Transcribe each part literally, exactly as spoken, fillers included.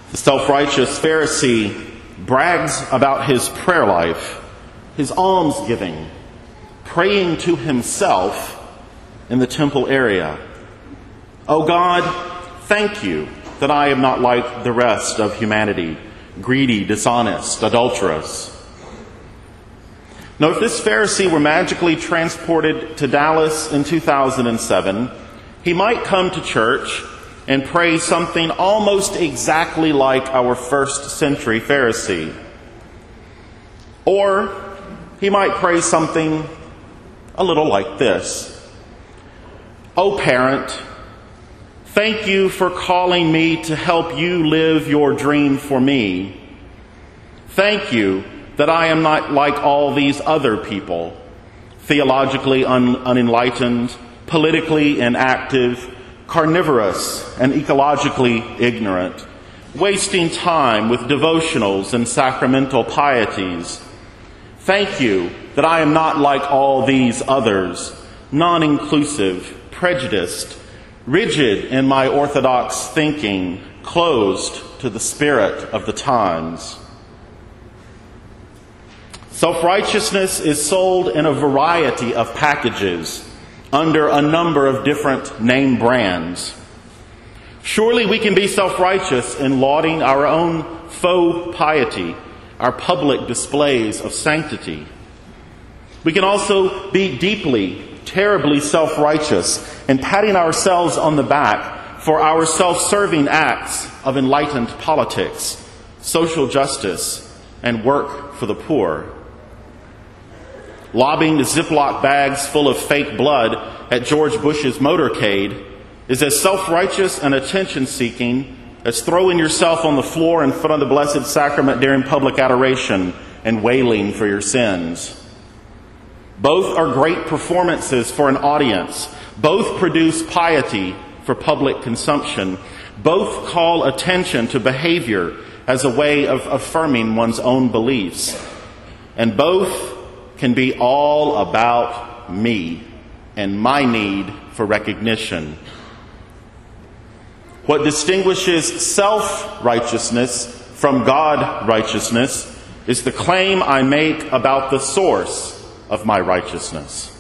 The self-righteous Pharisee brags about his prayer life, his almsgiving, praying to himself in the temple area. "Oh God, thank you that I am not like the rest of humanity, greedy, dishonest, adulterous." Now, if this Pharisee were magically transported to Dallas in two thousand seven, he might come to church and pray something almost exactly like our first century Pharisee. Or he might pray something a little like this: "Oh parent, thank you for calling me to help you live your dream for me. Thank you that I am not like all these other people, theologically un- unenlightened, politically inactive, carnivorous and ecologically ignorant, wasting time with devotionals and sacramental pieties. Thank you that I am not like all these others, non-inclusive, prejudiced, rigid in my orthodox thinking, closed to the spirit of the times." Self-righteousness is sold in a variety of packages under a number of different name brands. Surely we can be self-righteous in lauding our own faux piety, our public displays of sanctity. We can also be deeply, terribly self-righteous in patting ourselves on the back for our self-serving acts of enlightened politics, social justice, and work for the poor. Lobbing Ziploc bags full of fake blood at George Bush's motorcade is as self-righteous and attention-seeking as throwing yourself on the floor in front of the Blessed Sacrament during public adoration and wailing for your sins. Both are great performances for an audience. Both produce piety for public consumption. Both call attention to behavior as a way of affirming one's own beliefs. And both can be all about me and my need for recognition. What distinguishes self-righteousness from God-righteousness is the claim I make about the source of my righteousness.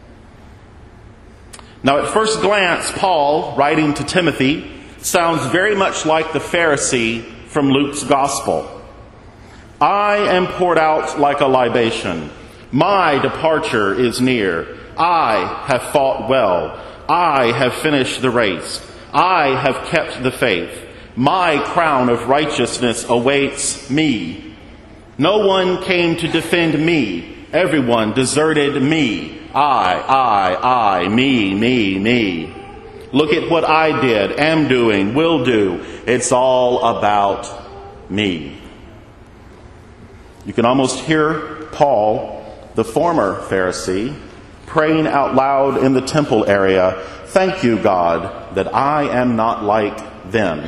Now, at first glance, Paul, writing to Timothy, sounds very much like the Pharisee from Luke's Gospel. "I am poured out like a libation. My departure is near. I have fought well. I have finished the race. I have kept the faith. My crown of righteousness awaits me. No one came to defend me. Everyone deserted me. I, I, I, me, me, me. Look at what I did, am doing, will do. It's all about me." You can almost hear Paul, the former Pharisee, praying out loud in the temple area, "Thank you, God, that I am not like them."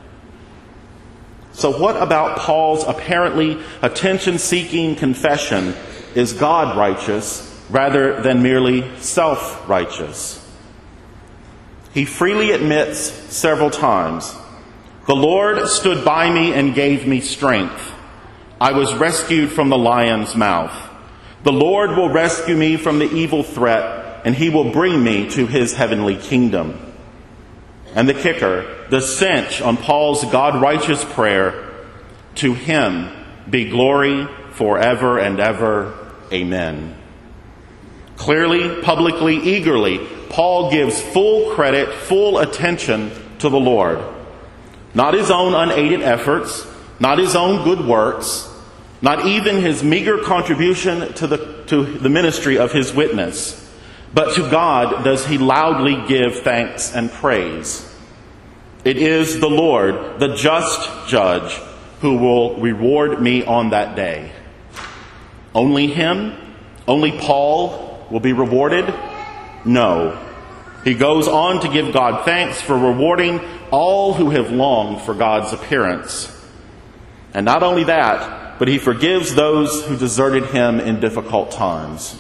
So what about Paul's apparently attention-seeking confession is God-righteous rather than merely self-righteous? He freely admits several times, "The Lord stood by me and gave me strength. I was rescued from the lion's mouth. The Lord will rescue me from the evil threat, and he will bring me to his heavenly kingdom." And the kicker, the cinch on Paul's God-righteous prayer, "To him be glory forever and ever. Amen." Clearly, publicly, eagerly, Paul gives full credit, full attention to the Lord. Not his own unaided efforts, not his own good works, not even his meager contribution to the, to the ministry of his witness, but to God does he loudly give thanks and praise. It is the Lord, the just judge, who will reward me on that day. Only him, only Paul will be rewarded? No. He goes on to give God thanks for rewarding all who have longed for God's appearance. And not only that, but he forgives those who deserted him in difficult times.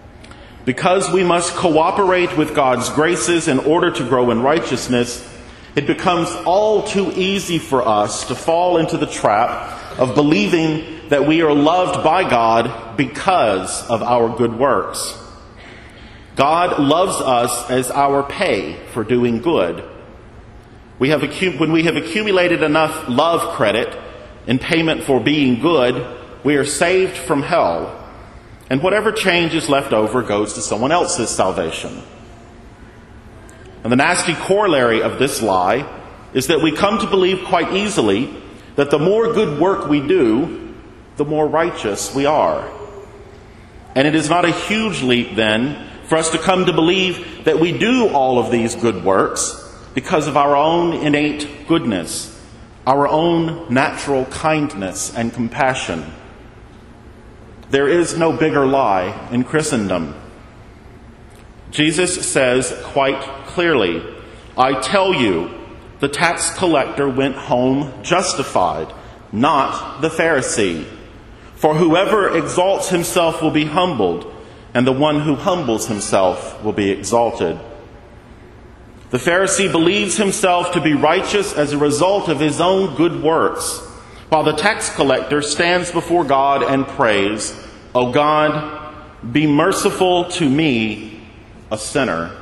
Because we must cooperate with God's graces in order to grow in righteousness, it becomes all too easy for us to fall into the trap of believing that we are loved by God because of our good works. God loves us as our pay for doing good. We have accu- when we have accumulated enough love credit in payment for being good, we are saved from hell, and whatever change is left over goes to someone else's salvation. And the nasty corollary of this lie is that we come to believe quite easily that the more good work we do, the more righteous we are. And it is not a huge leap, then, for us to come to believe that we do all of these good works because of our own innate goodness, our own natural kindness and compassion. There is no bigger lie in Christendom. Jesus says quite clearly, "I tell you, the tax collector went home justified, not the Pharisee. For whoever exalts himself will be humbled, and the one who humbles himself will be exalted." The Pharisee believes himself to be righteous as a result of his own good works, while the tax collector stands before God and prays, "O God, be merciful to me, a sinner."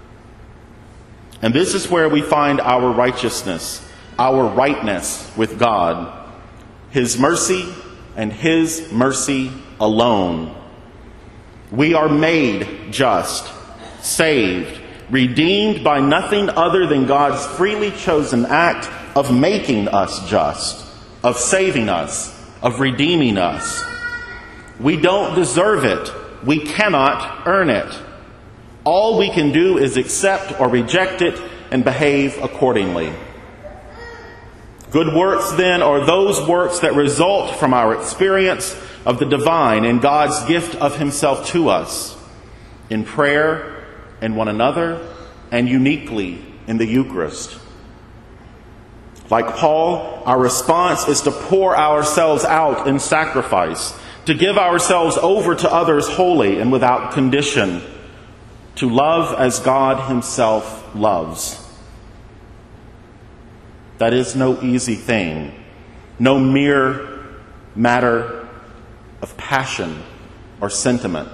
And this is where we find our righteousness, our rightness with God, His mercy and His mercy alone. We are made just, saved, redeemed by nothing other than God's freely chosen act of making us just, of saving us, of redeeming us. We don't deserve it. We cannot earn it. All we can do is accept or reject it and behave accordingly. Good works, then, are those works that result from our experience of the divine and God's gift of Himself to us in prayer and one another, and uniquely in the Eucharist. Like Paul, our response is to pour ourselves out in sacrifice, to give ourselves over to others wholly and without condition, to love as God Himself loves. That is no easy thing, no mere matter of passion or sentiment.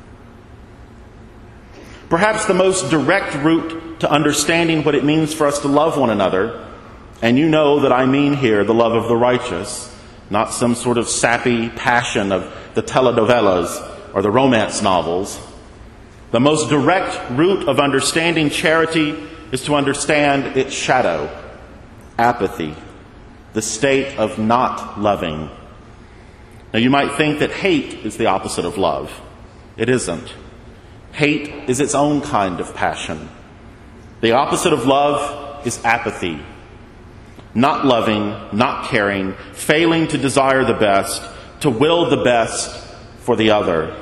Perhaps the most direct route to understanding what it means for us to love one another, and you know that I mean here the love of the righteous, not some sort of sappy passion of the telenovelas or the romance novels. The most direct route of understanding charity is to understand its shadow, apathy, the state of not loving. Now, you might think that hate is the opposite of love. It isn't. Hate is its own kind of passion. The opposite of love is apathy. Not loving, not caring, failing to desire the best, to will the best for the other.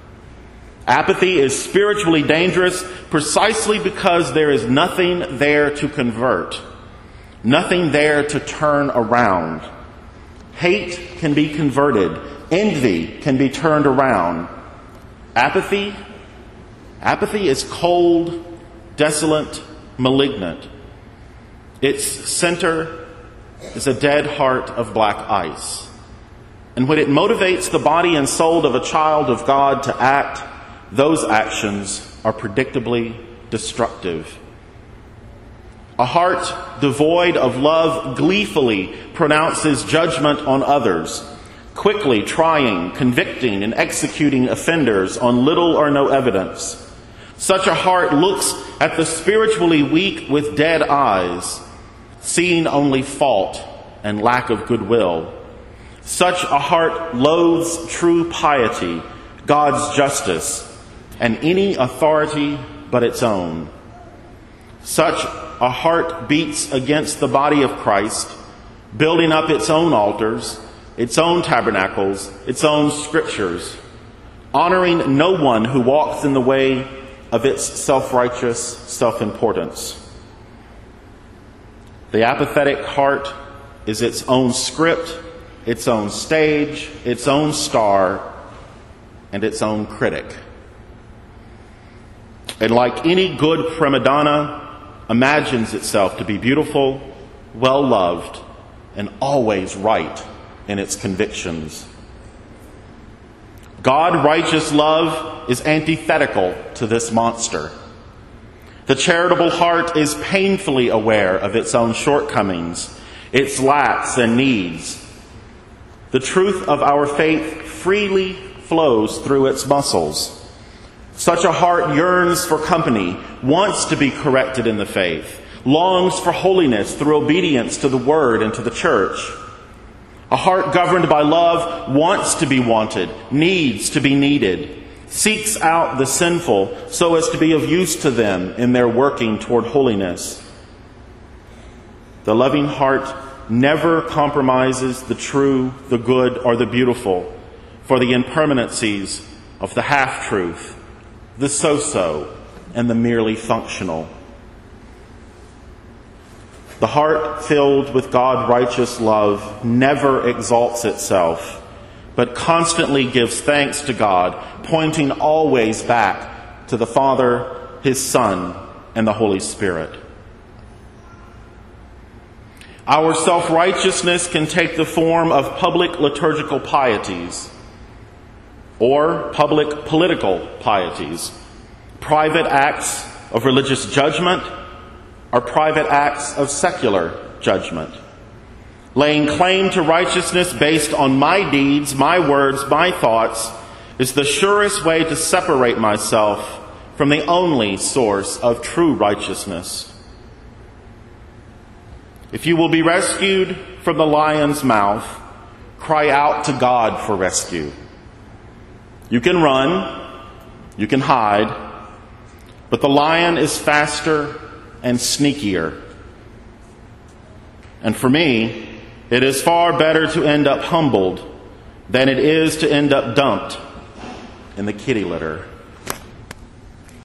Apathy is spiritually dangerous precisely because there is nothing there to convert, nothing there to turn around. Hate can be converted. Envy can be turned around. Apathy, apathy is cold, desolate, malignant. Its center is a dead heart of black ice. And when it motivates the body and soul of a child of God to act, those actions are predictably destructive. A heart devoid of love gleefully pronounces judgment on others, quickly trying, convicting, and executing offenders on little or no evidence. Such a heart looks at the spiritually weak with dead eyes, seeing only fault and lack of goodwill. Such a heart loathes true piety, God's justice, and any authority but its own. Such a heart beats against the body of Christ, building up its own altars, its own tabernacles, its own scriptures, honoring no one who walks in the way of its self-righteous self-importance. The apathetic heart is its own script, its own stage, its own star, and its own critic. And like any good prima donna, imagines itself to be beautiful, well-loved, and always right in its convictions. God-righteous love is antithetical to this monster. The charitable heart is painfully aware of its own shortcomings, its lacks and needs. The truth of our faith freely flows through its muscles. Such a heart yearns for company, wants to be corrected in the faith, longs for holiness through obedience to the Word and to the church. A heart governed by love wants to be wanted, needs to be needed, seeks out the sinful so as to be of use to them in their working toward holiness. The loving heart never compromises the true, the good, or the beautiful for the impermanencies of the half-truth, the so-so, and the merely functional. The heart filled with God-righteous love never exalts itself, but constantly gives thanks to God, pointing always back to the Father, His Son, and the Holy Spirit. Our self-righteousness can take the form of public liturgical pieties or public political pieties, private acts of religious judgment, or private acts of secular judgment. Laying claim to righteousness based on my deeds, my words, my thoughts is the surest way to separate myself from the only source of true righteousness. If you will be rescued from the lion's mouth, cry out to God for rescue. You can run, you can hide, but the lion is faster and sneakier. And for me, it is far better to end up humbled than it is to end up dumped in the kitty litter.